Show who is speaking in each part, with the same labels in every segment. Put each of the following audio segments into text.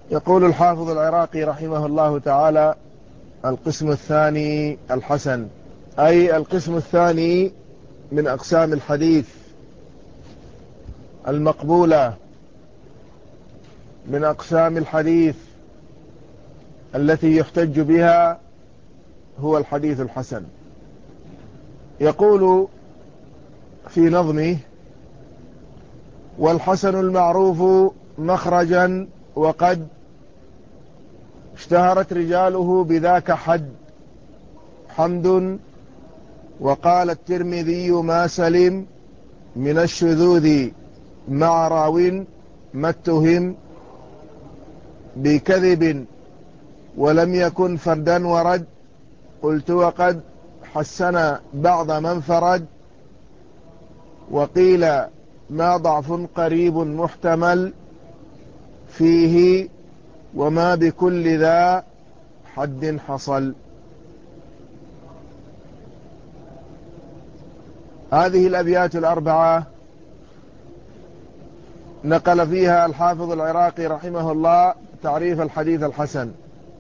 Speaker 1: يقول الحافظ العراقي رحمه الله تعالى: القسم الثاني الحسن، أي القسم الثاني من أقسام الحديث المقبولة، من أقسام الحديث التي يحتج بها، هو الحديث الحسن. يقول في نظمه: والحسن المعروف مخرجا وقد اشتهرت رجاله بذاك حمد. وقال الترمذي: ما سلم من الشذوذ مع راو ما اتهم بكذب ولم يكن فردا ورد. قلت: وقد حسن بعض من فرد. وقيل: ما ضعف قريب محتمل فيه وما بكل ذا حد حصل. هذه الأبيات الأربعة نقل فيها الحافظ العراقي رحمه الله تعريف الحديث الحسن،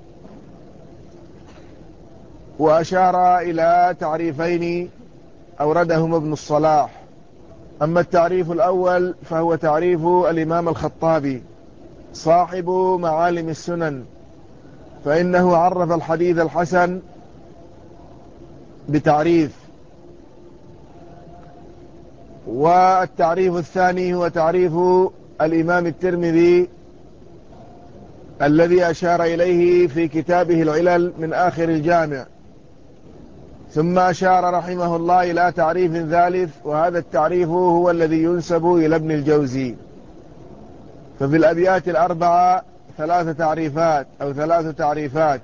Speaker 1: وأشار إلى تعريفين أوردهما ابن الصلاح. أما التعريف الأول فهو تعريف الإمام الخطابي صاحب معالم السنن، فإنه عرف الحديث الحسن بتعريف. والتعريف الثاني هو تعريف الإمام الترمذي الذي أشار إليه في كتابه العلل من آخر الجامع. ثم أشار رحمه الله إلى تعريف ثالث، وهذا التعريف هو الذي ينسب إلى ابن الجوزي. ففي الأبيات الأربعة ثلاث تعريفات.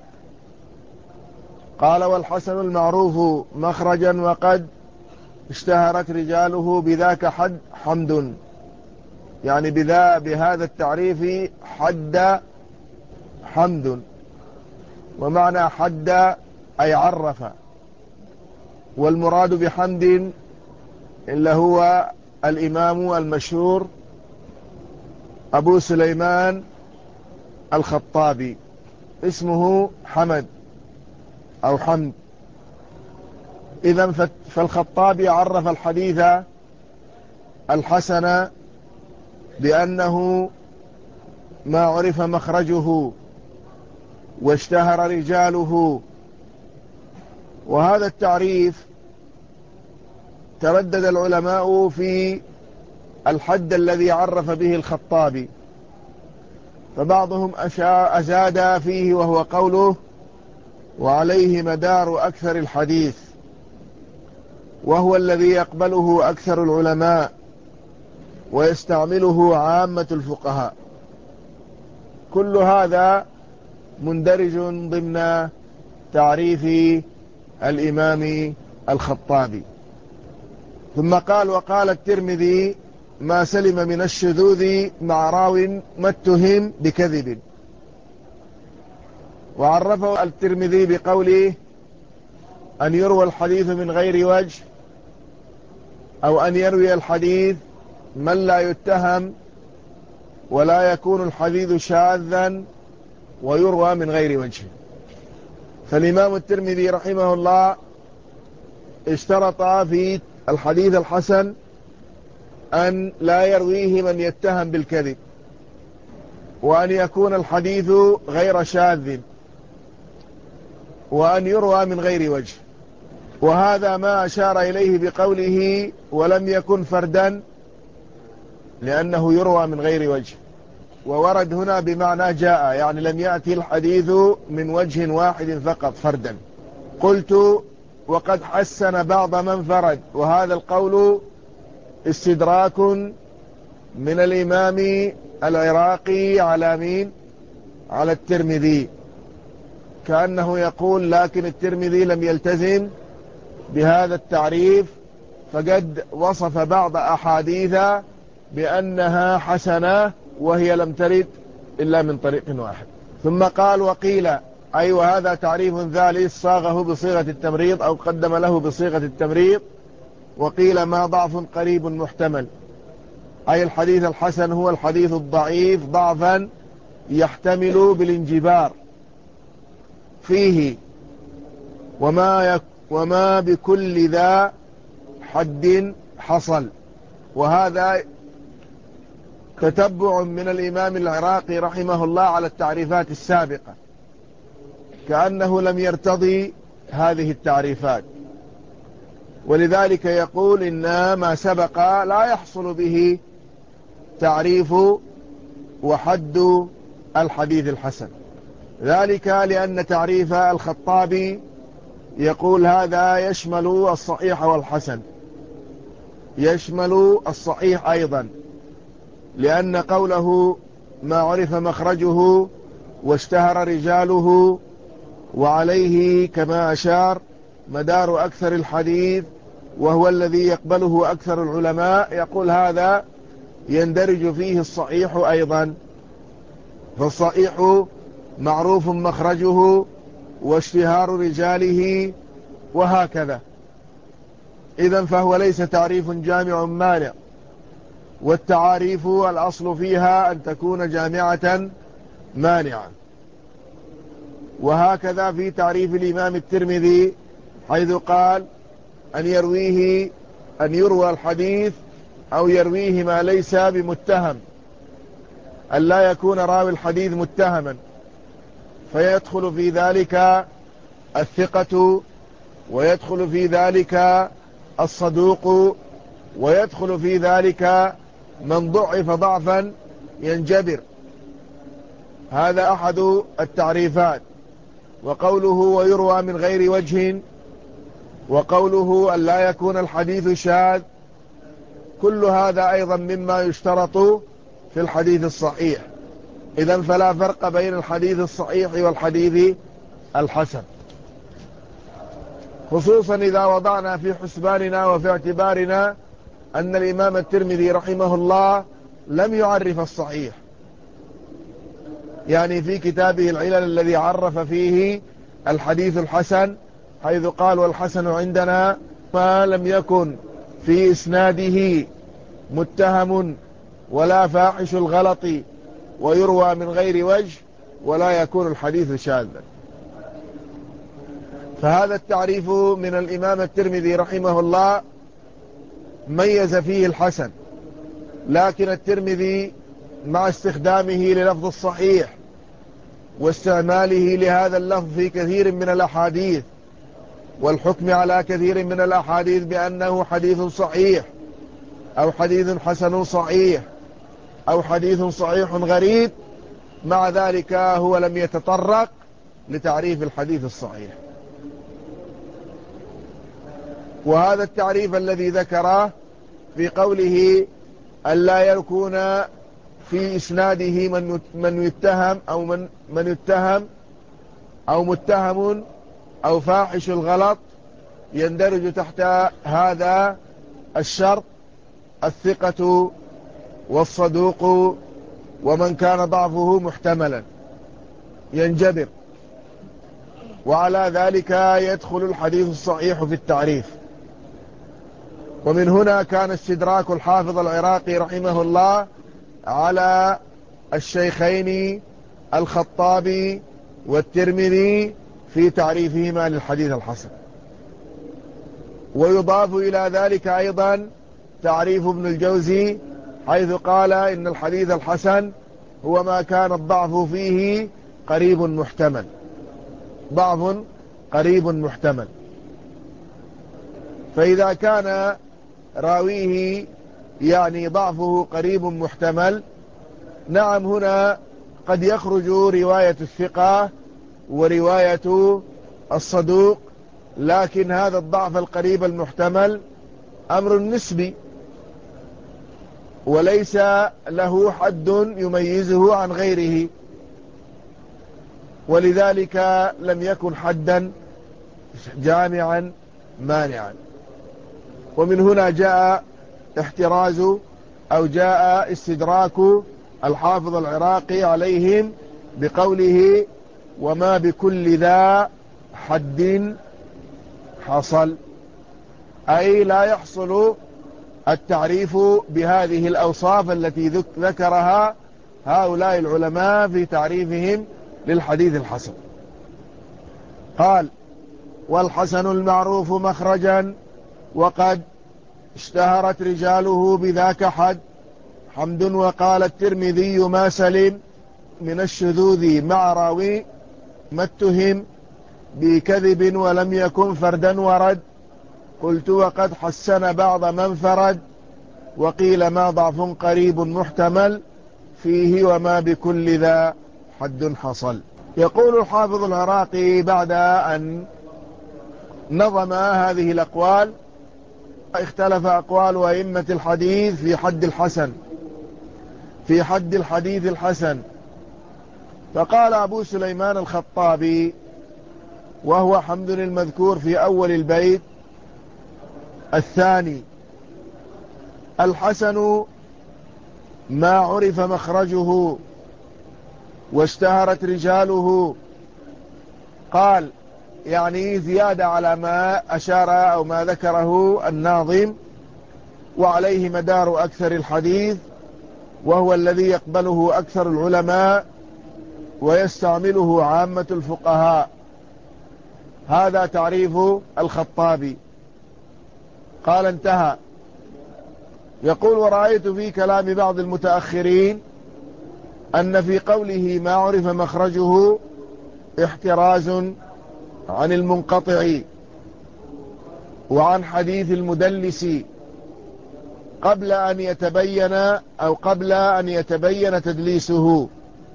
Speaker 1: قال: والحسن المعروف مخرجا وقد اشتهرت رجاله بذاك حمد، يعني بهذا التعريف حد حمد. ومعنى حد أي عرف، والمراد بحمد إلا هو الإمام المشهور أبو سليمان الخطابي، اسمه حمد أو حمد. إذن فالخطابي عرف الحديث الحسن بأنه ما عرف مخرجه واشتهر رجاله. وهذا التعريف تردد العلماء في الحد الذي عرف به الخطابي، فبعضهم أزاد فيه، وهو قوله: وعليه مدار أكثر الحديث، وهو الذي يقبله أكثر العلماء ويستعمله عامة الفقهاء. كل هذا مندرج ضمن تعريف الإمام الخطابي. ثم قال: وقال الترمذي: ما سلم من الشذوذ مع راو ما اتهم بكذب. وعرفه الترمذي بقوله: أن يروى الحديث من غير وجه، أو أن يروي الحديث من لا يتهم ولا يكون الحديث شاذا ويروى من غير وجه. فالإمام الترمذي رحمه الله اشترط في الحديث الحسن أن لا يرويه من يتهم بالكذب، وأن يكون الحديث غير شاذ، وأن يروى من غير وجه. وهذا ما أشار إليه بقوله: ولم يكن فردا، لأنه يروى من غير وجه. وورد هنا بمعنى جاء، يعني لم يأتي الحديث من وجه واحد فقط فردا. قلت: وقد حسن بعض من فرد. وهذا القول استدراك من الإمام العراقي على مين؟ على الترمذي، كأنه يقول: لكن الترمذي لم يلتزم بهذا التعريف، فقد وصف بعض أحاديث بأنها حسنة وهي لم ترد إلا من طريق واحد. ثم قال: وقيل، أي وهذا تعريف ثالث صاغه بصيغة التمريض أو قدم له بصيغة التمريض. وقيل: ما ضعف قريب محتمل، أي الحديث الحسن هو الحديث الضعيف ضعفا يحتمل بالانجبار فيه وما بكل ذا حد حصل. وهذا تتبع من الإمام العراقي رحمه الله على التعريفات السابقة، كأنه لم يرتضي هذه التعريفات، ولذلك يقول إن ما سبق لا يحصل به تعريف وحد الحديث الحسن، ذلك لأن تعريف الخطابي يقول هذا يشمل الصحيح والحسن، يشمل الصحيح أيضا، لأن قوله ما عرف مخرجه واشتهر رجاله وعليه كما أشار مدار أكثر الحديث وهو الذي يقبله أكثر العلماء، يقول هذا يندرج فيه الصحيح أيضا، فالصحيح معروف مخرجه واشتهار رجاله وهكذا. إذن فهو ليس تعريف جامع مانع، والتعاريف الأصل فيها أن تكون جامعة مانعة. وهكذا في تعريف الإمام الترمذي حيث قال أن يروى الحديث أو يرويه ما ليس بمتهم، أن لا يكون راوي الحديث متهما، فيدخل في ذلك الثقة، ويدخل في ذلك الصدوق، ويدخل في ذلك من ضعف ضعفا ينجبر. هذا أحد التعريفات. وقوله ويروى من غير وجه، وقوله أن لا يكون الحديث شاذ، كل هذا أيضا مما يشترط في الحديث الصحيح. إذن فلا فرق بين الحديث الصحيح والحديث الحسن، خصوصا إذا وضعنا في حسباننا وفي اعتبارنا أن الإمام الترمذي رحمه الله لم يعرف الصحيح، يعني في كتابه العلل الذي عرف فيه الحديث الحسن حيث قال والحسن عندنا ما لم يكن في إسناده متهم ولا فاحش الغلط ويروى من غير وجه ولا يكون الحديث شاذا. فهذا التعريف من الإمام الترمذي رحمه الله ميز فيه الحسن، لكن الترمذي مع استخدامه للفظ الصحيح واستعماله لهذا اللفظ في كثير من الأحاديث والحكم على كثير من الأحاديث بأنه حديث صحيح أو حديث حسن صحيح أو حديث صحيح غريب، مع ذلك هو لم يتطرق لتعريف الحديث الصحيح. وهذا التعريف الذي ذكره في قوله ألا يكون في إسناده من يتهم أو من يتهم أو متهم أو فاحش الغلط، يندرج تحت هذا الشرط الثقة والصدوق ومن كان ضعفه محتملا ينجبر، وعلى ذلك يدخل الحديث الصحيح في التعريف. ومن هنا كان استدراك الحافظ العراقي رحمه الله على الشيخين الخطابي والترمذي في تعريفهما للحديث الحسن. ويضاف إلى ذلك أيضا تعريف ابن الجوزي حيث قال إن الحديث الحسن هو ما كان الضعف فيه قريب محتمل، ضعف قريب محتمل. فإذا كان راويه يعني ضعفه قريب محتمل، نعم هنا قد يخرج رواية الثقة ورواية الصدوق، لكن هذا الضعف القريب المحتمل أمر نسبي وليس له حد يميزه عن غيره، ولذلك لم يكن حدا جامعا مانعا. ومن هنا جاء احتراز أو جاء استدراك الحافظ العراقي عليهم بقوله وما بكل ذا حد حصل، أي لا يحصل التعريف بهذه الأوصاف التي ذكرها هؤلاء العلماء في تعريفهم للحديث الحسن. قال: والحسن المعروف مخرجا وقد اشتهرت رجاله بذاك حد حمد. وقال الترمذي: ما سلم من الشذوذ مع راوي ما اتهم بكذب ولم يكن فردا ورد. قلت: وقد حسن بعض من فرد. وقيل: ما ضعف قريب محتمل فيه وما بكل ذا حد حصل. يقول الحافظ العراقي بعد أن نظم هذه الأقوال: اختلف أقوال أئمة الحديث في حد الحديث الحسن. فقال أبو سليمان الخطابي، وهو حمد المذكور في أول البيت الثاني: الحسن ما عرف مخرجه واشتهرت رجاله. قال يعني زيادة على ما أشار أو ما ذكره الناظم، وعليه مدار أكثر الحديث، وهو الذي يقبله أكثر العلماء ويستعمله عامة الفقهاء. هذا تعريف الخطابي. قال: انتهى. يقول: ورأيت في كلام بعض المتأخرين أن في قوله ما عرف مخرجه احتراز عن المنقطع وعن حديث المدلس قبل أن يتبين تدليسه.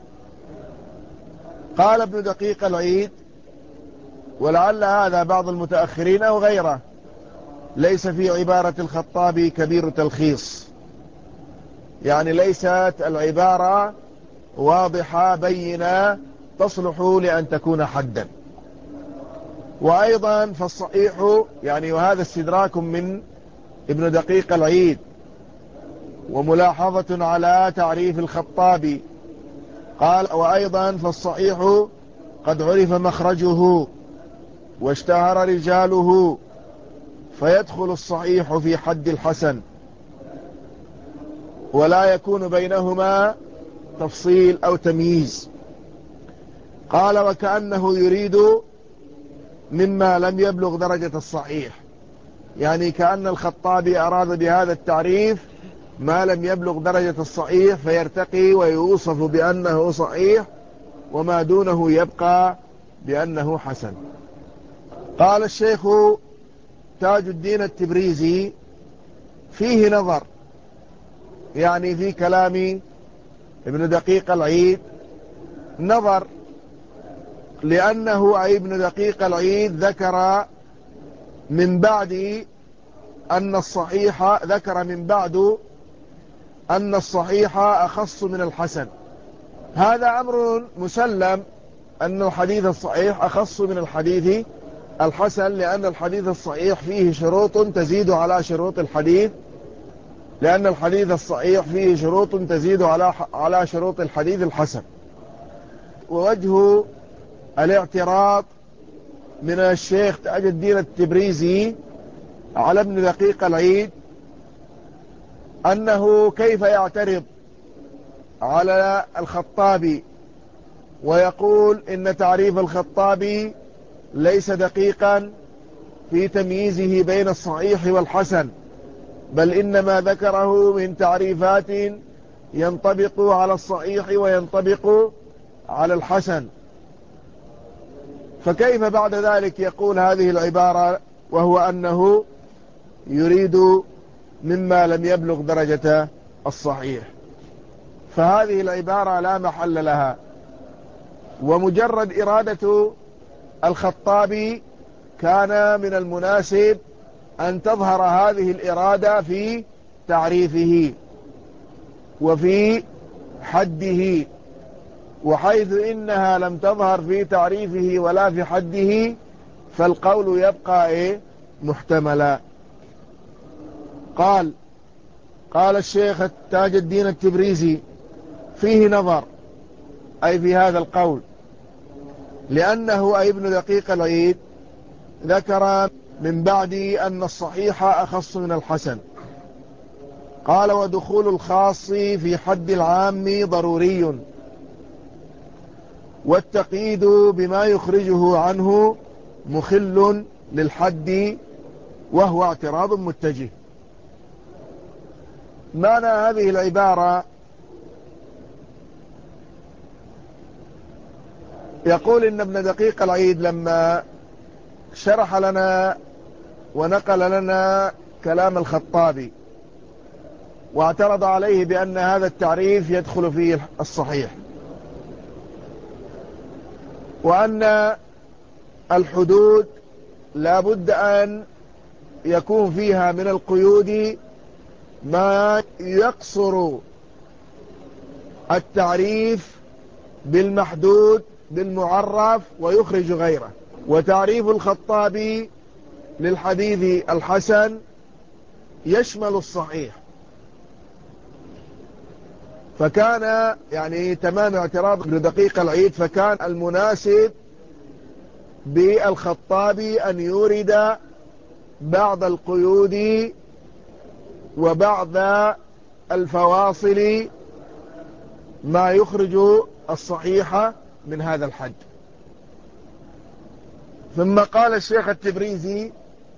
Speaker 1: قال ابن دقيق العيد: ولعل هذا بعض المتأخرين أو غيره، ليس في عبارة الخطابي كبير تلخيص، يعني ليست العبارة واضحة بينة تصلح لأن تكون حدا. وأيضا فالصحيح، يعني وهذا استدراك من ابن دقيق العيد وملاحظة على تعريف الخطابي. قال: وأيضا فالصحيح قد عرف مخرجه واشتهر رجاله، فيدخل الصحيح في حد الحسن ولا يكون بينهما تفصيل أو تمييز. قال: وكأنه يريد مما لم يبلغ درجة الصحيح، يعني كأن الخطابي أراد بهذا التعريف ما لم يبلغ درجة الصحيح فيرتقي ويوصف بأنه صحيح، وما دونه يبقى بأنه حسن. قال الشيخ تاج الدين التبريزي: فيه نظر، يعني في كلام ابن دقيق العيد نظر، لأنه أي ابن دقيق العيد ذكر من بعد أن الصحيح أخص من الحسن. هذا أمر مسلم، أن الحديث الصحيح أخص من الحديث الحسن، لأن الحديث الصحيح فيه شروط تزيد على شروط الحديث، لأن الحديث الصحيح فيه شروط تزيد على شروط الحديث الحسن. ووجه الاعتراض من الشيخ تاج الدين التبريزي على ابن دقيق العيد أنه كيف يعترض على الخطابي ويقول إن تعريف الخطابي ليس دقيقا في تمييزه بين الصحيح والحسن، بل إنما ذكره من تعريفات ينطبق على الصحيح وينطبق على الحسن. فكيف بعد ذلك يقول هذه العبارة وهو أنه يريد مما لم يبلغ درجة الصحيح؟ فهذه العبارة لا محل لها، ومجرد إرادة الخطابي كان من المناسب أن تظهر هذه الإرادة في تعريفه وفي حده، وحيث إنها لم تظهر في تعريفه ولا في حده فالقول يبقى محتملا. قال الشيخ تاج الدين التبريزي: فيه نظر، أي في هذا القول، لأنه أي ابن دقيق العيد ذكر من بعد أن الصحيح أخص من الحسن، قال ودخول الخاص في حد العام ضروري، والتقييد بما يخرجه عنه مخل للحد وهو اعتراض متجه. معنى هذه العبارة يقول إن ابن دقيق العيد لما شرح لنا ونقل لنا كلام الخطابي واعترض عليه بأن هذا التعريف يدخل فيه الصحيح، وأن الحدود لا بد أن يكون فيها من القيود ما يقصر التعريف بالمحدود بالمعرف ويخرج غيره. وتعريف الخطابي للحديث الحسن يشمل الصحيح، فكان يعني تمام اعتراض ابن دقيق العيد، فكان المناسب بالخطابي أن يورد بعض القيود وبعض الفواصل ما يخرج الصحيح من هذا الحد. ثم قال الشيخ التبريزي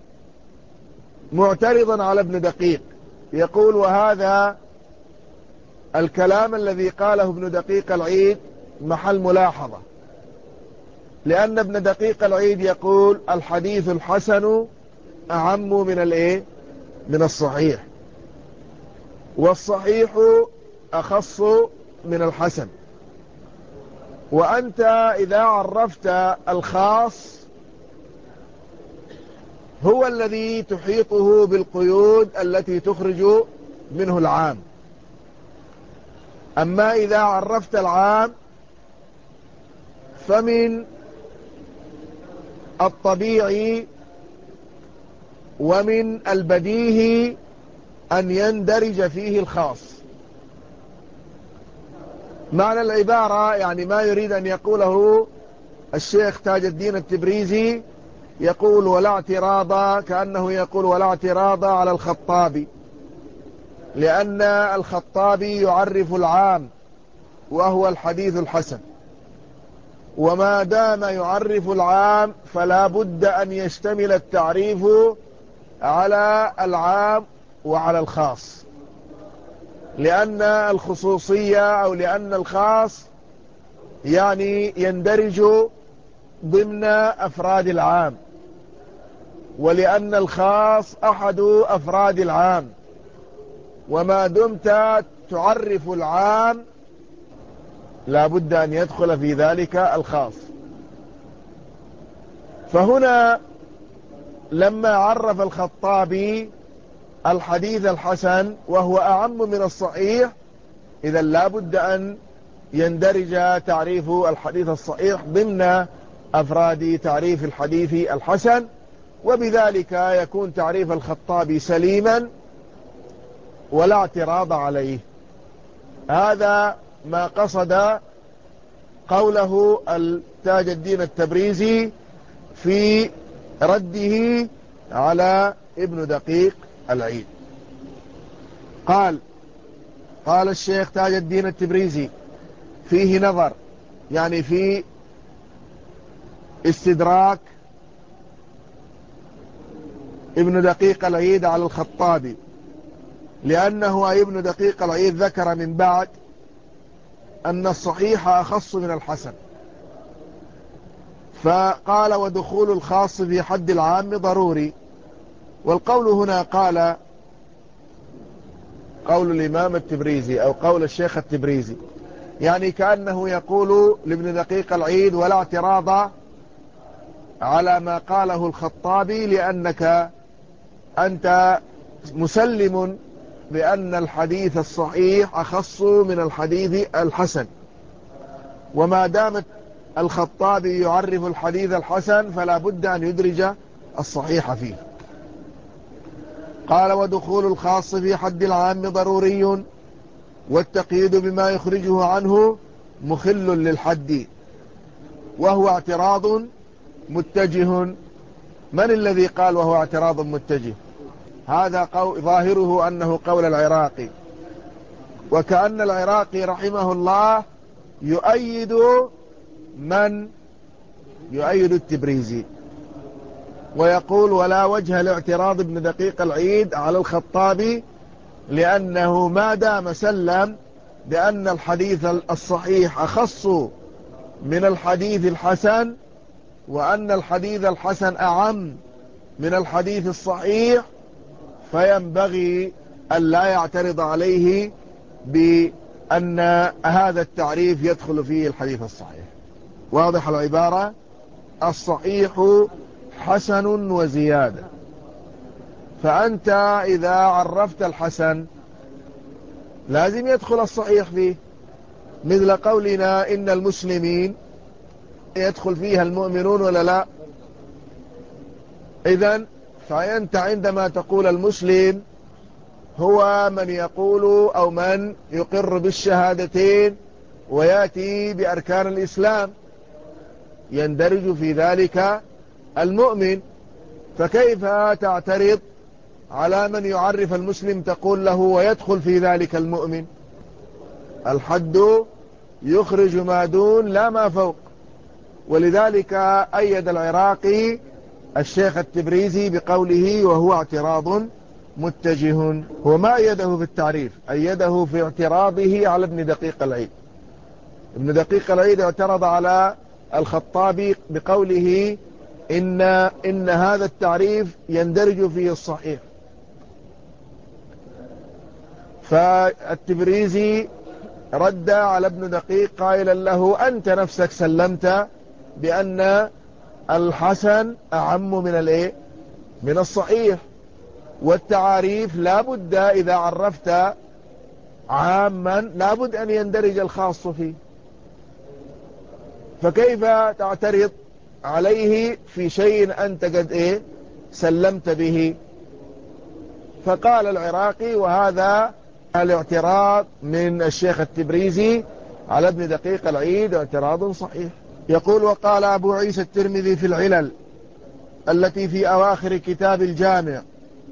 Speaker 1: معترضا على ابن دقيق، يقول وهذا الكلام الذي قاله ابن دقيق العيد محل ملاحظة، لأن ابن دقيق العيد يقول الحديث الحسن أعم من الايه من الصحيح، والصحيح أخص من الحسن. وأنت إذا عرفت الخاص هو الذي تحيطه بالقيود التي تخرج منه العام، أما إذا عرفت العام فمن الطبيعي ومن البديهي أن يندرج فيه الخاص. معنى العبارة يعني ما يريد أن يقوله الشيخ تاج الدين التبريزي، يقول ولا اعتراض، كأنه يقول ولا اعتراض على الخطابي، لأن الخطابي يعرف العام وهو الحديث الحسن، وما دام يعرف العام فلا بد أن يشتمل التعريف على العام وعلى الخاص، لأن الخصوصية أو لأن الخاص يعني يندرج ضمن أفراد العام، ولأن الخاص أحد أفراد العام، وما دمت تعرف العام لا بد أن يدخل في ذلك الخاص. فهنا لما عرف الخطابي الحديث الحسن وهو أعم من الصحيح، إذا لا بد أن يندرج تعريف الحديث الصحيح ضمن أفراد تعريف الحديث الحسن، وبذلك يكون تعريف الخطابي سليما ولا اعتراض عليه. هذا ما قصد قوله التاج الدين التبريزي في رده على ابن دقيق العيد. قال الشيخ تاج الدين التبريزي فيه نظر، يعني في استدراك ابن دقيق العيد على الخطابي، لأنه ابن دقيق العيد ذكر من بعد أن الصحيح أخص من الحسن، فقال ودخول الخاص في حد العام ضروري. والقول هنا قال قول الإمام التبريزي أو قول الشيخ التبريزي، يعني كأنه يقول لابن دقيق العيد ولا اعتراض على ما قاله الخطابي، لأنك أنت مسلم بأن الحديث الصحيح أخص من الحديث الحسن، وما دامت الخطابي يعرف الحديث الحسن فلا بد أن يدرج الصحيح فيه. قال ودخول الخاص في حد العام ضروري، والتقييد بما يخرجه عنه مخل للحد وهو اعتراض متجه. من الذي قال وهو اعتراض متجه؟ هذا ظاهره أنه قول العراقي، وكأن العراقي رحمه الله يؤيد من يؤيد التبريزي، ويقول ولا وجه لاعتراض ابن دقيق العيد على الخطابي، لأنه ما دام سلم بأن الحديث الصحيح أخص من الحديث الحسن، وأن الحديث الحسن أعم من الحديث الصحيح، فينبغي أن لا يعترض عليه بأن هذا التعريف يدخل فيه الحديث الصحيح. واضح العبارة؟ الصحيح حسن وزيادة، فأنت إذا عرفت الحسن لازم يدخل الصحيح فيه، مثل قولنا إن المسلمين يدخل فيها المؤمنون ولا لا؟ إذن فأنت عندما تقول المسلم هو من يقول أو من يقر بالشهادتين ويأتي بأركان الإسلام، يندرج في ذلك المؤمن. فكيف تعترض على من يعرف المسلم تقول له ويدخل في ذلك المؤمن؟ الحد يخرج ما دون لا ما فوق. ولذلك أيد العراقي الشيخ التبريزي بقوله وهو اعتراض متجه. هو ما أيده في التعريف، أيده في اعتراضه على ابن دقيق العيد. ابن دقيق العيد اعترض على الخطابي بقوله إن هذا التعريف يندرج فيه الصحيح، فالتبريزي رد على ابن دقيق قائلا له أنت نفسك سلمت بأن الحسن أعم من الصحيح، والتعاريف لا بد إذا عرفت عاما لا بد أن يندرج الخاص فيه، فكيف تعترض عليه في شيء أنت قد سلمت به؟ فقال العراقي وهذا الاعتراض من الشيخ التبريزي على ابن دقيق العيد اعتراض صحيح. يقول وقال أبو عيسى الترمذي في العلل التي في أواخر كتاب الجامع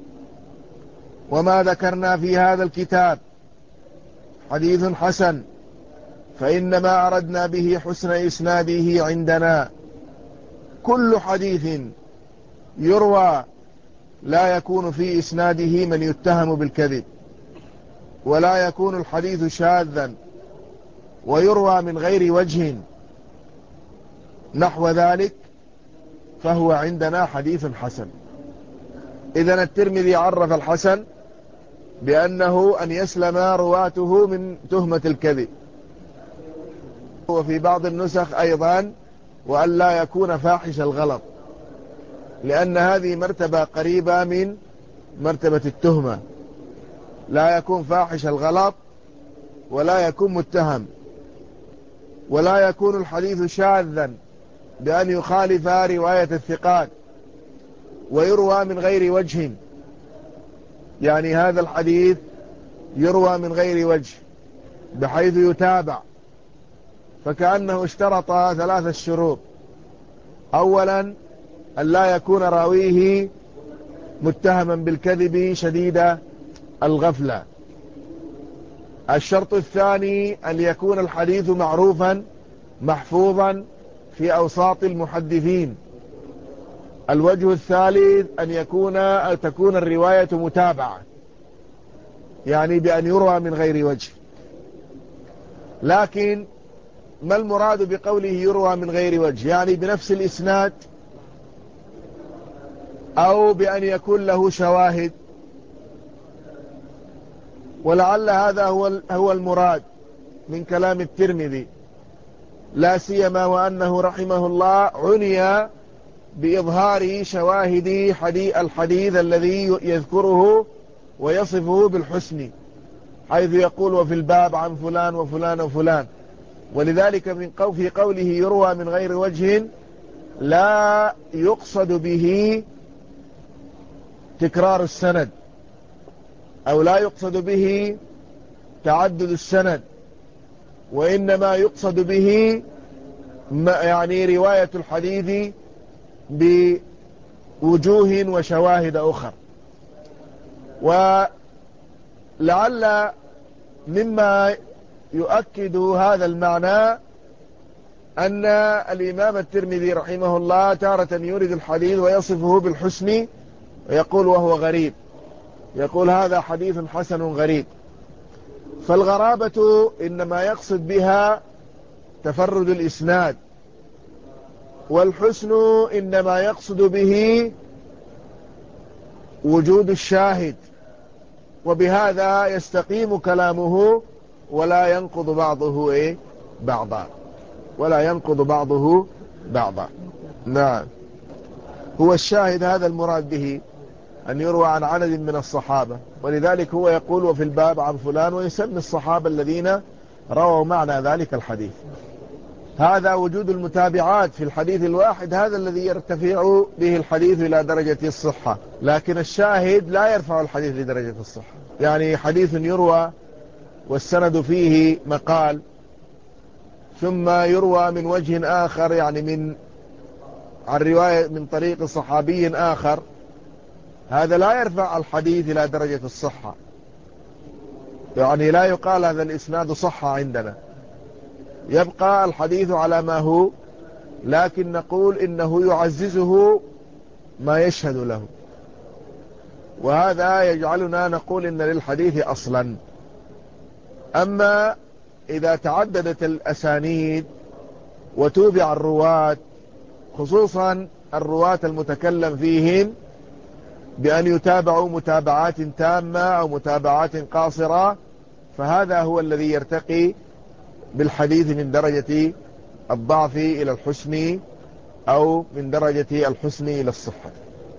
Speaker 1: وما ذكرنا في هذا الكتاب حديث حسن، فإنما أردنا به حسن إسناده عندنا. كل حديث يروى لا يكون في إسناده من يتهم بالكذب، ولا يكون الحديث شاذا، ويروى من غير وجه نحو ذلك، فهو عندنا حديث حسن. إذن الترمذي عرف الحسن بأنه أن يسلم رواته من تهمة الكذب، وفي بعض النسخ أيضا وأن لا يكون فاحش الغلط، لأن هذه مرتبة قريبة من مرتبة التهمة، لا يكون فاحش الغلط ولا يكون متهم، ولا يكون الحديث شاذا بأن يخالف رواية الثقات، ويروى من غير وجه، يعني هذا الحديث يروى من غير وجه بحيث يتابع، فكأنه اشترط 3 شروط. أولا أن لا يكون راويه متهما بالكذب شديد الغفلة. الشرط الثاني أن يكون الحديث معروفا محفوظا في أوساط المحدثين. الوجه الثالث أن تكون الرواية متابعة، يعني بأن يروى من غير وجه. لكن ما المراد بقوله يروى من غير وجه؟ يعني بنفس الإسناد، أو بأن يكون له شواهد، ولعل هذا هو المراد من كلام الترمذي، لا سيما وأنه رحمه الله عني بإظهار شواهد الحديث الذي يذكره ويصفه بالحسن، حيث يقول وفي الباب عن فلان وفلان وفلان. ولذلك في قوله يروى من غير وجه لا يقصد به تكرار السند، أو لا يقصد به تعدد السند، وإنما يقصد به يعني رواية الحديث بوجوه وشواهد أخرى. ولعل مما يؤكد هذا المعنى أن الإمام الترمذي رحمه الله تارة يورد الحديث ويصفه بالحسن ويقول وهو غريب، يقول هذا حديث حسن غريب. فالغرابة إنما يقصد بها تفرد الإسناد، والحسن إنما يقصد به وجود الشاهد، وبهذا يستقيم كلامه ولا ينقض بعضه بعضا، ولا ينقض بعضه بعضا. نعم، هو الشاهد هذا المراد به أن يروى عن عدد من الصحابة، ولذلك هو يقول وفي الباب عن فلان، ويسمي الصحابة الذين رووا معنى ذلك الحديث. هذا وجود المتابعات في الحديث الواحد، هذا الذي يرتفع به الحديث إلى درجة الصحة، لكن الشاهد لا يرفع الحديث لدرجة الصحة. يعني حديث يروى والسند فيه مقال، ثم يروى من وجه آخر، يعني عن رواية من طريق صحابي آخر، هذا لا يرفع الحديث إلى درجة الصحة. يعني لا يقال هذا الإسناد صحة عندنا، يبقى الحديث على ما هو، لكن نقول إنه يعززه ما يشهد له، وهذا يجعلنا نقول إن للحديث أصلا. أما إذا تعددت الأسانيد وتوبع الرواة، خصوصا الرواة المتكلم فيهم بأن يتابعوا متابعات تامة أو متابعات قاصرة، فهذا هو الذي يرتقي بالحديث من درجة الضعف إلى الحسن، أو من درجة الحسن إلى الصحة.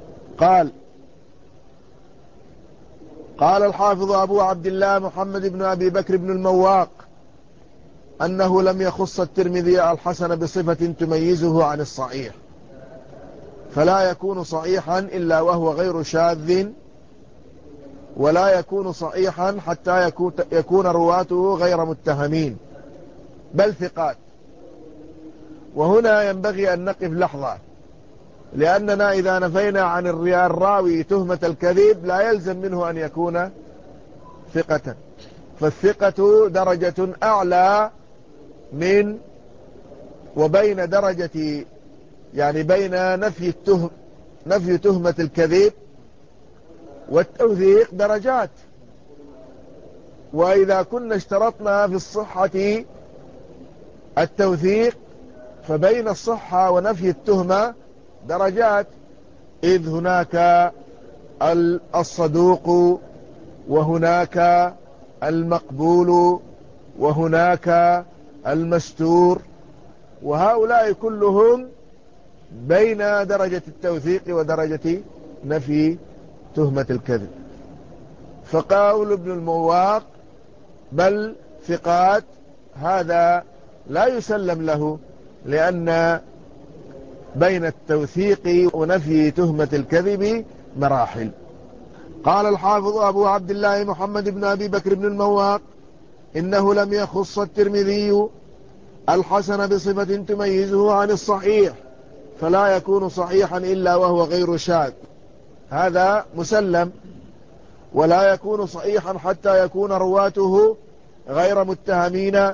Speaker 1: قال الحافظ أبو عبد الله محمد بن أبي بكر بن المواق أنه لم يخص الترمذي الحسن بصفة تميزه عن الصحيح، فلا يكون صحيحا إلا وهو غير شاذ، ولا يكون صحيحا حتى يكون رواته غير متهمين بل ثقات. وهنا ينبغي أن نقف لحظة، لأننا إذا نفينا عن الراوي تهمة الكذب لا يلزم منه أن يكون ثقة، فالثقة درجة أعلى من وبين درجة، يعني بين نفي تهمة الكذب والتوثيق درجات. وإذا كنا اشترطنا في الصحة التوثيق، فبين الصحة ونفي التهمة درجات، إذ هناك الصدوق، وهناك المقبول، وهناك المستور، وهؤلاء كلهم بين درجة التوثيق ودرجة نفي تهمة الكذب. فقول ابن المواق بل ثقات، هذا لا يسلم له، لأن بين التوثيق ونفي تهمة الكذب مراحل. قال الحافظ أبو عبد الله محمد بن أبي بكر بن المواق إنه لم يخص الترمذي الحسن بصفة تميزه عن الصحيح، فلا يكون صحيحا إلا وهو غير شاذ، هذا مسلم، ولا يكون صحيحا حتى يكون رواته غير متهمين.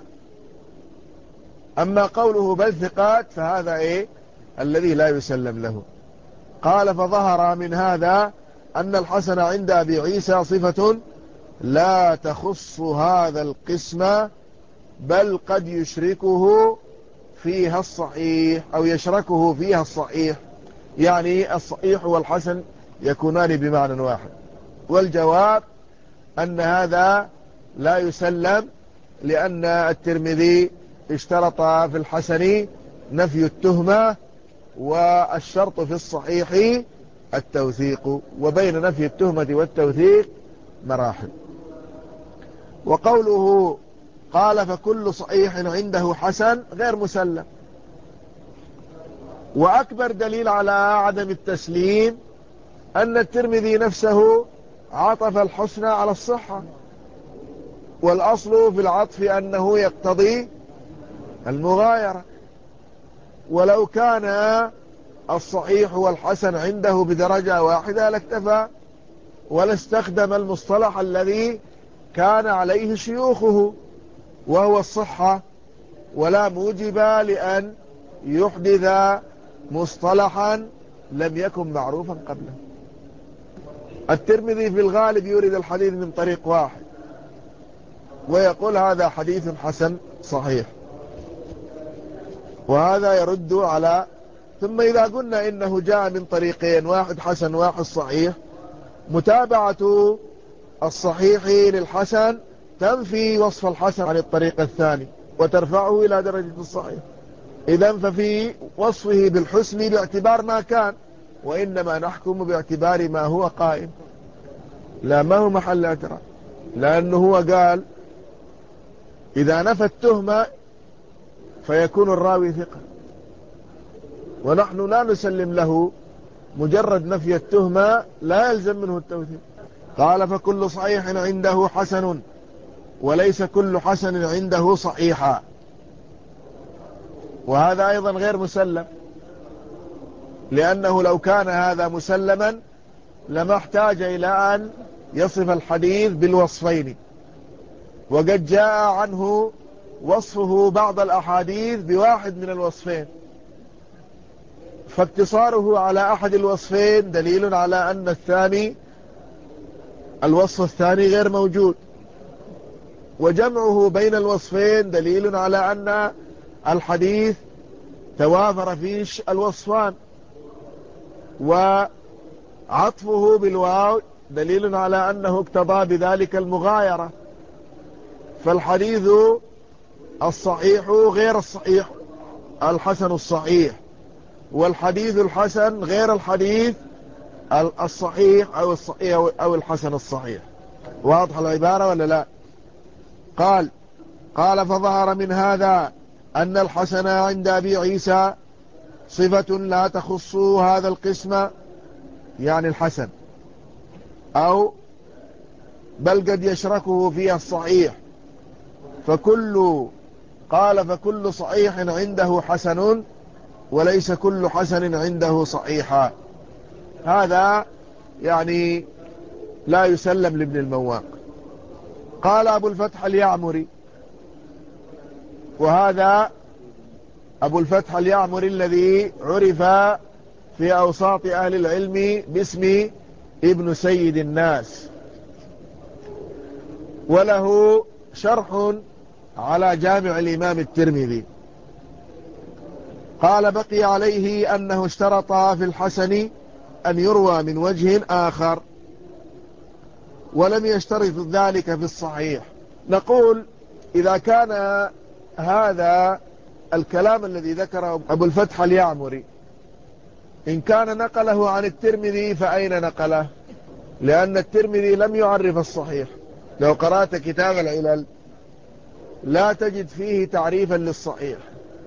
Speaker 1: أما قوله بل ثقات فهذا الذي لا يسلم له. قال فظهر من هذا أن الحسن عند أبي عيسى صفة لا تخص هذا القسم، بل قد يشركه فيها الصحيح، أو يشركه فيها الصحيح، يعني الصحيح والحسن يكونان بمعنى واحد. والجواب أن هذا لا يسلم، لأن الترمذي اشترط في الحسن نفي التهمة، والشرط في الصحيح التوثيق، وبين نفي التهمة والتوثيق مراحل. وقوله قال فكل صحيح عنده حسن غير مسلم. وأكبر دليل على عدم التسليم أن الترمذي نفسه عطف الحسن على الصحة، والأصل في العطف أنه يقتضي المغايرة، ولو كان الصحيح والحسن عنده بدرجة واحدة لاكتفى، ولا استخدم المصطلح الذي كان عليه شيوخه وهو الصحة، ولا موجب لأن يحدث مصطلحا لم يكن معروفا قبله. الترمذي في الغالب يورد الحديث من طريق واحد ويقول هذا حديث حسن صحيح، وهذا يرد على. ثم إذا قلنا إنه جاء من طريقين، واحد حسن واحد صحيح، متابعة الصحيح للحسن تنفي وصف الحسن عن الطريق الثاني وترفعه إلى درجة الصحيح. إذن ففي وصفه بالحسن باعتبار ما كان، وإنما نحكم باعتبار ما هو قائم، لا ما هو محل اعتراض، لأنه هو قال إذا نفى التهمة فيكون الراوي ثقة، ونحن لا نسلم له مجرد نفي التهمة لا يلزم منه التوثيق. قال فكل صحيح عنده حسن وليس كل حسن عنده صحيحا، وهذا أيضا غير مسلم، لأنه لو كان هذا مسلما لما احتاج إلى أن يصف الحديث بالوصفين، وقد جاء عنه وصفه بعض الأحاديث بواحد من الوصفين، فاقتصاره على أحد الوصفين دليل على أن الوصف الثاني غير موجود، وجمعه بين الوصفين دليل على أن الحديث توافر فيه الوصفان، وعطفه بالواو دليل على أنه اقتضى بذلك المغايرة. فالحديث الصحيح غير الصحيح الحسن الصحيح، والحديث الحسن غير الحديث الصحيح أو الصحيح أو الحسن الصحيح. واضح العبارة ولا لا؟ قال فظهر من هذا أن الحسن عند أبي عيسى صفة لا تخص هذا القسم، يعني الحسن، أو بل قد يشركه فيها الصحيح، فكل صحيح عنده حسن وليس كل حسن عنده صحيحا. هذا يعني لا يسلم لابن المواق. قال أبو الفتح اليعمري، وهذا أبو الفتح اليعمري الذي عرف في أوساط أهل العلم باسم ابن سيد الناس، وله شرح على جامع الإمام الترمذي. قال بقي عليه أنه اشترط في الحسن أن يروى من وجه آخر، ولم يشترط ذلك في الصحيح. نقول إذا كان هذا الكلام الذي ذكره أبو الفتح اليعمري إن كان نقله عن الترمذي فأين نقله؟ لأن الترمذي لم يعرف الصحيح. لو قرأت كتاب العلل لا تجد فيه تعريفا للصحيح،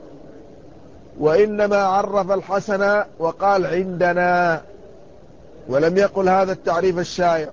Speaker 1: وإنما عرف الحسن وقال عندنا، ولم يقل هذا التعريف الشائع.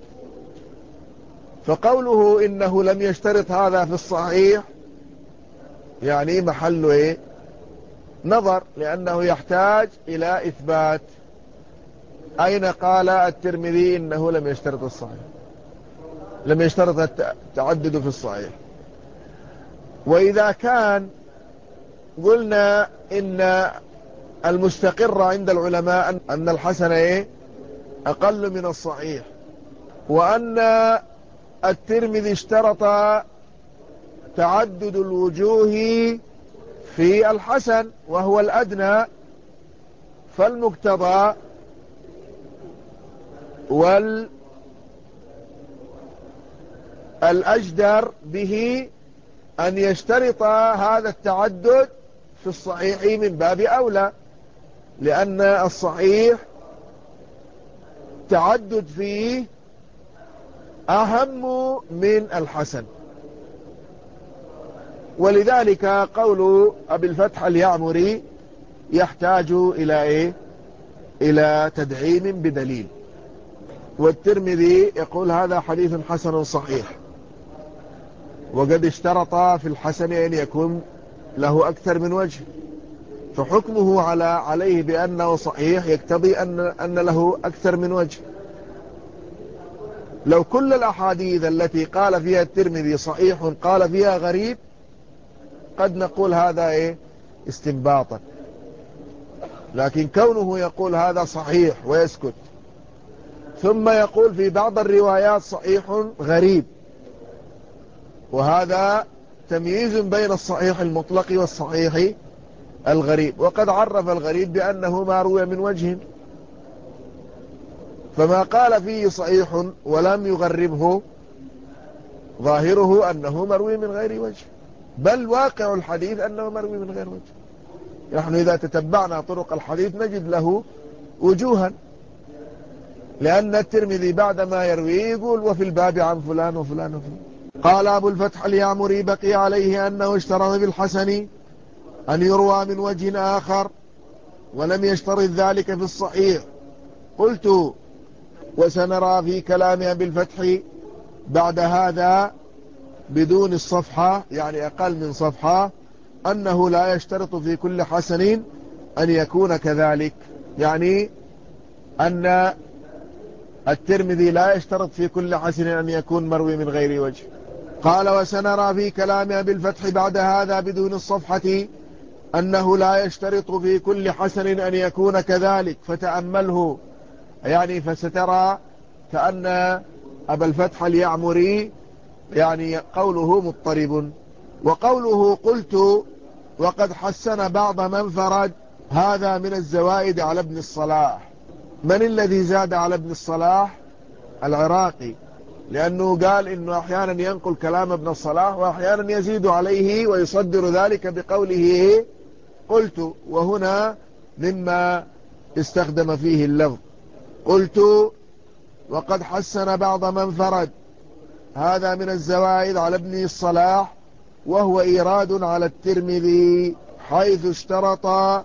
Speaker 1: فقوله إنه لم يشترط هذا في الصحيح يعني محله إيه؟ نظر، لأنه يحتاج إلى إثبات. أين قال الترمذي إنه لم يشترط الصحيح؟ لم يشترط التعدد في الصحيح. وإذا كان قلنا إن المستقر عند العلماء أن الحسن إيه؟ أقل من الصحيح، وأن الترمذي اشترط تعدد الوجوه في الحسن وهو الأدنى، فالمقتضى والأجدر به أن يشترط هذا التعدد في الصحيح من باب أولى، لأن الصحيح تعدد فيه أهم من الحسن. ولذلك قول أبي الفتح اليعمري يحتاج إلى إيه؟ إلى تدعيم بدليل. والترمذي يقول هذا حديث حسن صحيح، وقد اشترط في الحسن أن يكون له أكثر من وجه، فحكمه عليه بأنه صحيح يقتضي أن له أكثر من وجه. لو كل الأحاديث التي قال فيها الترمذي صحيح قال فيها غريب قد نقول هذا إيه استنباطا، لكن كونه يقول هذا صحيح ويسكت، ثم يقول في بعض الروايات صحيح غريب، وهذا تمييز بين الصحيح المطلق والصحيح الغريب. وقد عرف الغريب بأنه ما روي من وجه، فما قال فيه صحيح ولم يغربه ظاهره أنه مروي من غير وجه، بل واقع الحديث أنه مروي من غير وجه. نحن إذا تتبعنا طرق الحديث نجد له وجوها، لأن الترمذي بعدما يرويه يقول وفي الباب عن فلان وفلان وفلان. قال أبو الفتح اليعمري بقي عليه أنه اشترط بالحسن أن يروى من وجه آخر ولم يشترط ذلك في الصحيح. قلت وسنرى في كلام أبي الفتح بعد هذا بدون الصفحة، يعني أقل من صفحة، أنه لا يشترط في كل حسن أن يكون كذلك، يعني أن الترمذي لا يشترط في كل حسن أن يكون مروي من غير وجه. قال وسنرى في كلام أبي الفتح بعد هذا بدون الصفحة أنه لا يشترط في كل حسن أن يكون كذلك، فتأمله، يعني فسترى كأن أبا الفتح اليعمري يعني قوله مضطرب. وقوله قلت وقد حسن بعض من فرد، هذا من الزوائد على ابن الصلاح. من الذي زاد على ابن الصلاح؟ العراقي، لأنه قال إنه أحيانا ينقل كلام ابن الصلاح وأحيانا يزيد عليه ويصدر ذلك بقوله قلت، وهنا مما استخدم فيه اللفظ. قلت وقد حسن بعض من فرد، هذا من الزوائد على ابن الصلاح، وهو إيراد على الترمذي حيث اشترط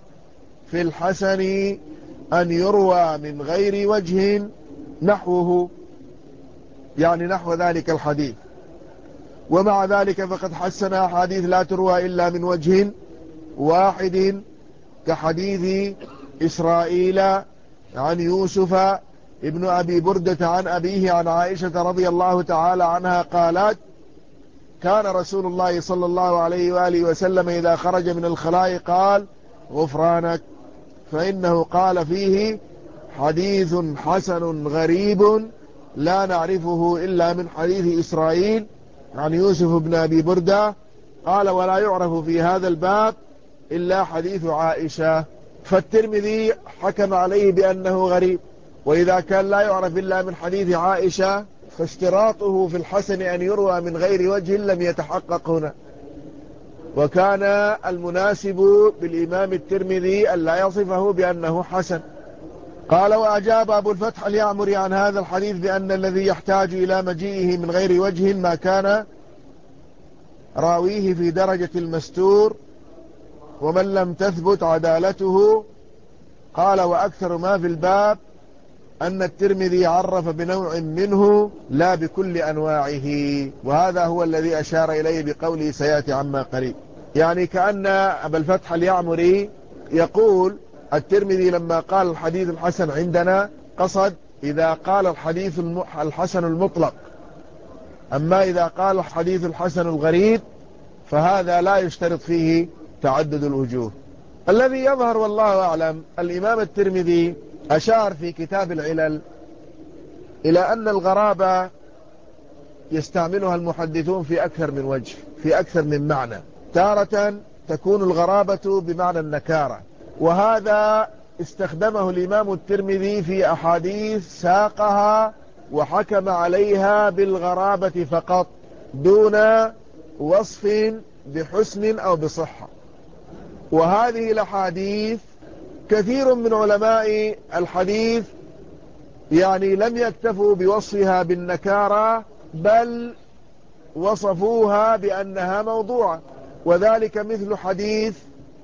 Speaker 1: في الحسن أن يروى من غير وجه نحوه، يعني نحو ذلك الحديث. ومع ذلك فقد حسن أحاديث لا تروى إلا من وجه واحد، كحديث إسرائيل عن يوسف ابن أبي بردة عن أبيه عن عائشة رضي الله تعالى عنها قالت كان رسول الله صلى الله عليه وآله وسلم إذا خرج من الخلاء قال غفرانك، فإنه قال فيه حديث حسن غريب لا نعرفه إلا من حديث إسرائيل عن يوسف بن أبي بردة. قال ولا يعرف في هذا الباب إلا حديث عائشة. فالترمذي حكم عليه بأنه غريب، وإذا كان لا يعرف إلا من حديث عائشة فاشتراطه في الحسن أن يروى من غير وجه لم يتحقق هنا. وكان المناسب بالإمام الترمذي أن لا يصفه بأنه حسن. قال وأجاب أبو الفتح اليعمري عن هذا الحديث بأن الذي يحتاج إلى مجيئه من غير وجه ما كان راويه في درجة المستور ومن لم تثبت عدالته. قال وأكثر ما في الباب أن الترمذي عرف بنوع منه لا بكل أنواعه، وهذا هو الذي أشار إليه بقوله سيأتي عما قريب. يعني كأن أبا الفتح اليعمري يقول الترمذي لما قال الحديث الحسن عندنا قصد إذا قال الحديث الحسن المطلق، أما إذا قال الحديث الحسن الغريب فهذا لا يشترط فيه تعدد الوجوه. الذي يظهر والله أعلم الإمام الترمذي أشار في كتاب العلل إلى أن الغرابة يستعملها المحدثون في أكثر من وجه، في أكثر من معنى. تارة تكون الغرابة بمعنى النكارة، وهذا استخدمه الإمام الترمذي في أحاديث ساقها وحكم عليها بالغرابة فقط دون وصف بحسن أو بصحة. وهذه الأحاديث كثير من علماء الحديث يعني لم يكتفوا بوصفها بالنكارة، بل وصفوها بأنها موضوعة، وذلك مثل حديث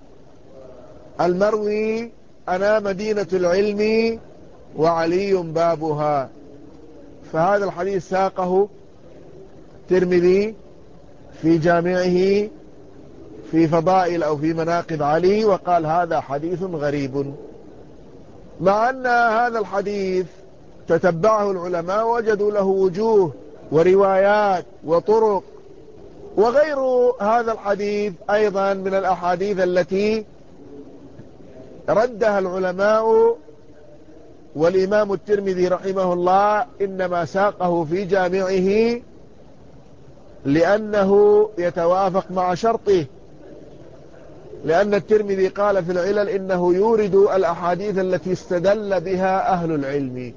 Speaker 1: المروي أنا مدينة العلم وعلي بابها. فهذا الحديث ساقه الترمذي في جامعه في فضائل أو في مناقب علي، وقال هذا حديث غريب، مع أن هذا الحديث تتبعه العلماء وجدوا له وجوه وروايات وطرق. وغير هذا الحديث أيضا من الأحاديث التي ردها العلماء، والإمام الترمذي رحمه الله إنما ساقه في جامعه لأنه يتوافق مع شرطه، لأن الترمذي قال في العلل إنه يورد الأحاديث التي استدل بها أهل العلم،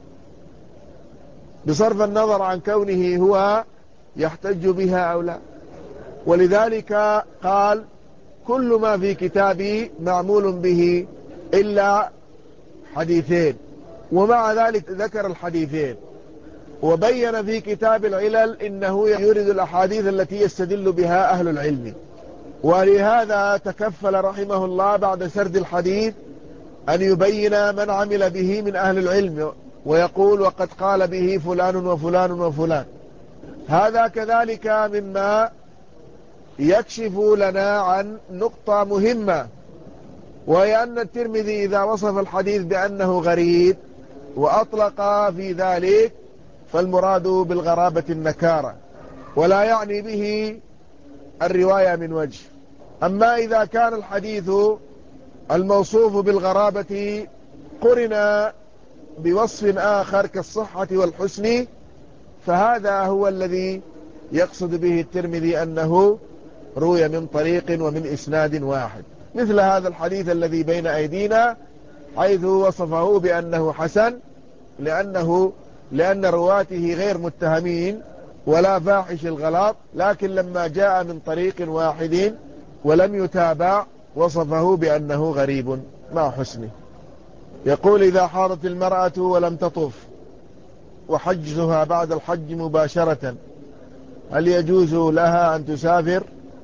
Speaker 1: بصرف النظر عن كونه هو يحتج بها أو لا. ولذلك قال كل ما في كتابي معمول به إلا حديثين، ومع ذلك ذكر الحديثين وبين في كتاب العلل إنه يورد الأحاديث التي يستدل بها أهل العلم. ولهذا تكفل رحمه الله بعد سرد الحديث أن يبين من عمل به من أهل العلم، ويقول وقد قال به فلان وفلان وفلان. هذا كذلك مما يكشف لنا عن نقطة مهمة، وهي أن الترمذي إذا وصف الحديث بأنه غريب وأطلق في ذلك فالمراد بالغرابة النكارة، ولا يعني به الرواية من وجه. أما إذا كان الحديث الموصوف بالغرابة قرن بوصف آخر كالصحة والحسن، فهذا هو الذي يقصد به الترمذي أنه روي من طريق ومن إسناد واحد، مثل هذا الحديث الذي بين أيدينا حيث وصفه بأنه حسن لأن رواته غير متهمين ولا فاحش الغلط، لكن لما جاء من طريق واحد ولم يتابع وصفه بأنه غريب مع حسنه. يقول إذا حاضت المرأة ولم تطف وحجزها بعد الحج مباشرة، هل يجوز لها أن تسافر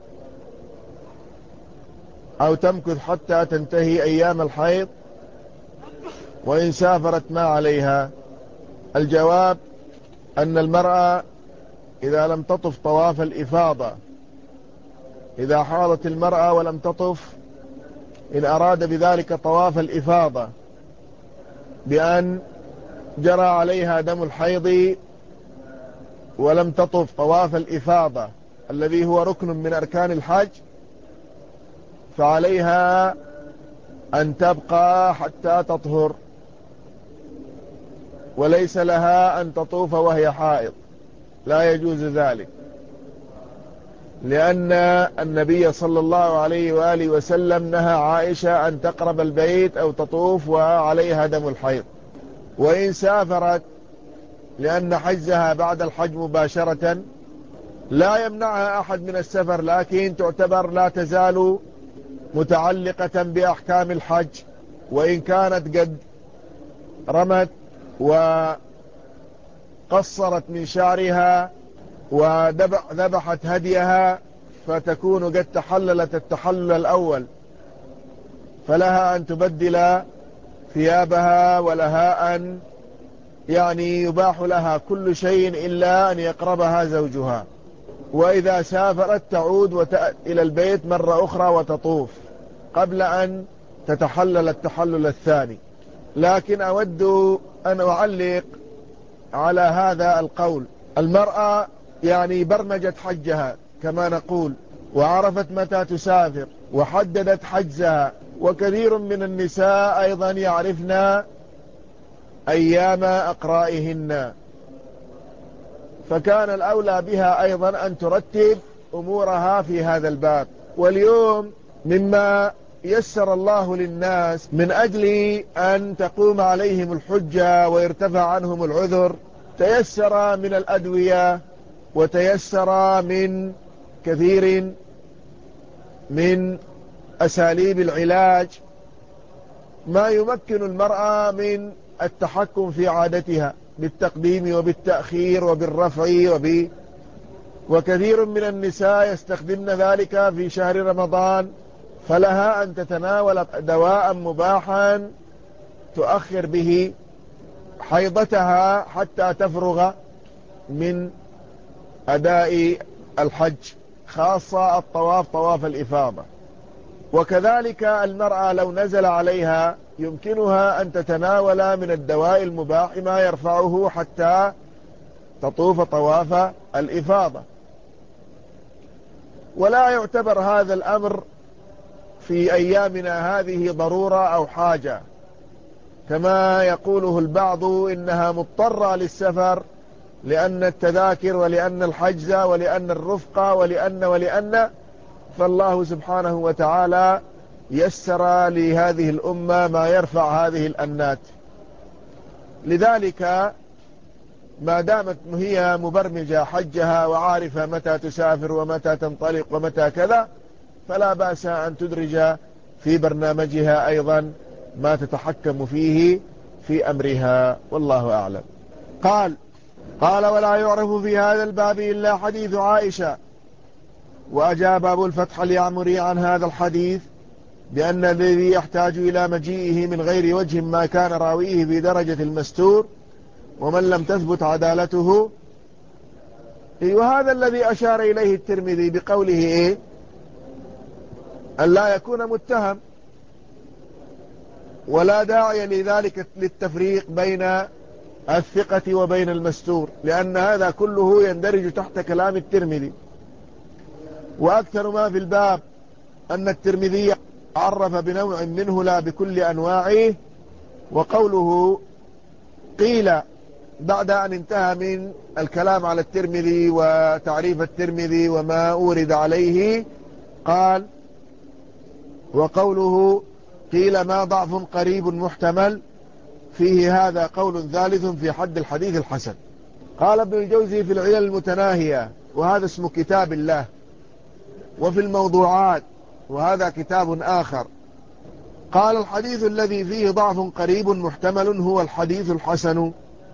Speaker 1: أو تمكث حتى تنتهي أيام الحيض؟ وإن سافرت ما عليها؟ الجواب أن المرأة إذا لم تطف طواف الإفاضة، إذا حاضت المرأة ولم تطف، إن أراد بذلك طواف الإفاضة بأن جرى عليها دم الحيض ولم تطف طواف الإفاضة الذي هو ركن من أركان الحج، فعليها أن تبقى حتى تطهر، وليس لها أن تطوف وهي حائض، لا يجوز ذلك، لأن النبي صلى الله عليه وآله وسلم نهى عائشة أن تقرب البيت أو تطوف وعليها دم الحيض. وإن سافرت لأن حجها بعد الحج مباشرة لا يمنعها أحد من السفر، لكن تعتبر لا تزال متعلقة بأحكام الحج، وإن كانت قد رمت وقصرت من شعرها وذبحت هديها فتكون قد تحللت التحلل الأول، فلها أن تبدل ثيابها، ولها أن يباح لها كل شيء إلا أن يقربها زوجها. وإذا سافرت تعود إلى البيت مرة أخرى وتطوف قبل أن تتحلل التحلل الثاني. لكن أود أن أعلق على هذا القول. المرأة برمجت حجها كما نقول، وعرفت متى تسافر وحددت حجزها، وكثير من النساء أيضا يعرفن أيام أقرائهن، فكان الأولى بها أيضا أن ترتب أمورها في هذا الباب. واليوم مما يسر الله للناس من أجل أن تقوم عليهم الحجة ويرتفع عنهم العذر، تيسر من الأدوية وتيسر من كثير من أساليب العلاج ما يمكن المرأة من التحكم في عادتها بالتقديم وبالتأخير وبالرفع وكثير من النساء يستخدمن ذلك في شهر رمضان، فلها أن تتناول دواء مباحا تؤخر به حيضتها حتى تفرغ من أداء الحج، خاصة الطواف طواف الإفاضة. وكذلك المرأة لو نزل عليها يمكنها أن تتناول من الدواء المباح ما يرفعه حتى تطوف طواف الإفاضة. ولا يعتبر هذا الأمر في أيامنا هذه ضرورة أو حاجة، كما يقوله البعض إنها مضطرة للسفر لأن التذاكر ولأن الحجز ولأن الرفقة ولأن فالله سبحانه وتعالى يسر لهذه الأمة ما يرفع هذه الأنات. لذلك ما دامت هي مبرمجة حجها وعارفة متى تسافر ومتى تنطلق ومتى كذا، فلا بأس أن تدرج في برنامجها أيضا ما تتحكم فيه في أمرها، والله أعلم. قال ولا يعرف في هذا الباب إلا حديث عائشة. وأجاب أبو الفتح اليعمري عن هذا الحديث بأن الذي يحتاج إلى مجيئه من غير وجه ما كان راويه في درجة المستور ومن لم تثبت عدالته. وهذا الذي أشار إليه الترمذي بقوله أن لا يكون متهم، ولا داعي لذلك للتفريق بين الثقة وبين المستور، لأن هذا كله يندرج تحت كلام الترمذي. وأكثر ما في الباب أن الترمذي عرف بنوع منه لا بكل أنواعه. وقوله قيل بعد أن انتهى من الكلام على الترمذي وتعريف الترمذي وما أورد عليه، قال وقوله قيل ما ضعف قريب محتمل فيه هذا قول ثالث في حد الحديث الحسن. قال ابن الجوزي في العلل المتناهية، وهذا اسم كتاب الله، وفي الموضوعات، وهذا كتاب آخر، قال الحديث الذي فيه ضعف قريب محتمل هو الحديث الحسن.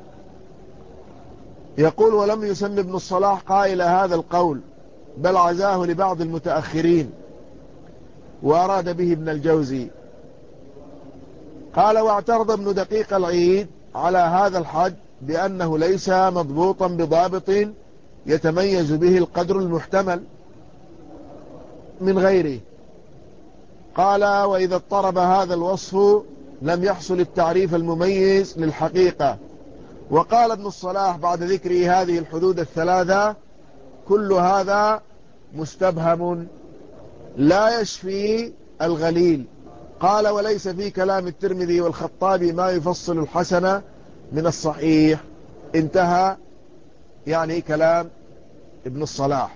Speaker 1: يقول ولم يسم ابن الصلاح قائل هذا القول، بل عزاه لبعض المتأخرين وأراد به ابن الجوزي. قال واعترض ابن دقيق العيد على هذا الحد بأنه ليس مضبوطا بضابط يتميز به القدر المحتمل من غيره. قال وإذا اضطرب هذا الوصف لم يحصل التعريف المميز للحقيقة. وقال ابن الصلاح بعد ذكر هذه الحدود الثلاثة كل هذا مستبهم لا يشفي الغليل. قال وليس في كلام الترمذي والخطابي ما يفصل الحسن من الصحيح. انتهى يعني كلام ابن الصلاح.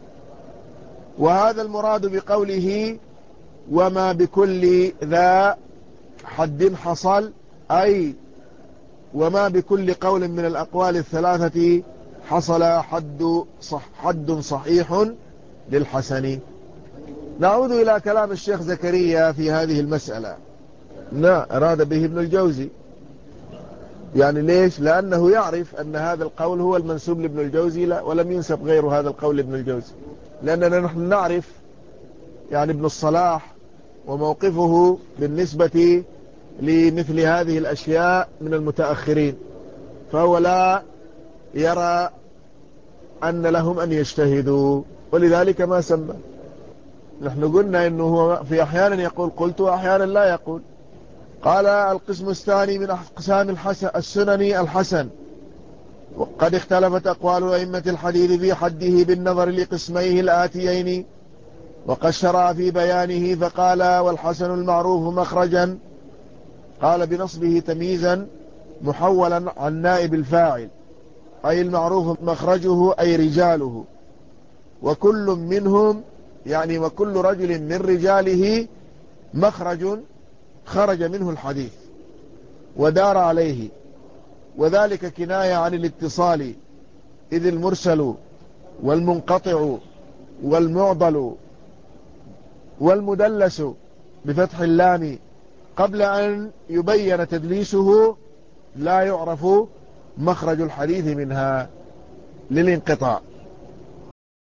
Speaker 1: وهذا المراد بقوله وما بكل ذا حد حصل، أي وما بكل قول من الأقوال الثلاثة حصل حد صحيح للحسن. نعود إلى كلام الشيخ زكريا في هذه المسألة. أراد به ابن الجوزي، يعني ليش؟ لأنه يعرف أن هذا القول هو المنسوب لابن الجوزي، لا ولم ينسب غير هذا القول لابن الجوزي، لأننا نحن نعرف يعني ابن الصلاح وموقفه بالنسبة لمثل هذه الأشياء من المتأخرين، فهو لا يرى أن لهم أن يجتهدوا، ولذلك ما سمى. نحن قلنا أنه هو في أحيانا يقول قلت وأحيانا لا يقول. قال القسم الثاني من أقسام السنن الحسن. وقد اختلفت أقوال أئمة الحديث في حده بالنظر لقسميه الآتيين، وقد شرع في بيانه فقال والحسن المعروف مخرجا، قال بنصبه تمييزا محولا عن نائب الفاعل، أي المعروف مخرجه أي رجاله، وكل منهم يعني وكل رجل من رجاله مخرج خرج منه الحديث ودار عليه، وذلك كناية عن الاتصال، إذ المرسل والمنقطع والمعضل والمدلس بفتح اللام قبل أن يبين تدليسه لا يعرف مخرج الحديث منها للانقطاع.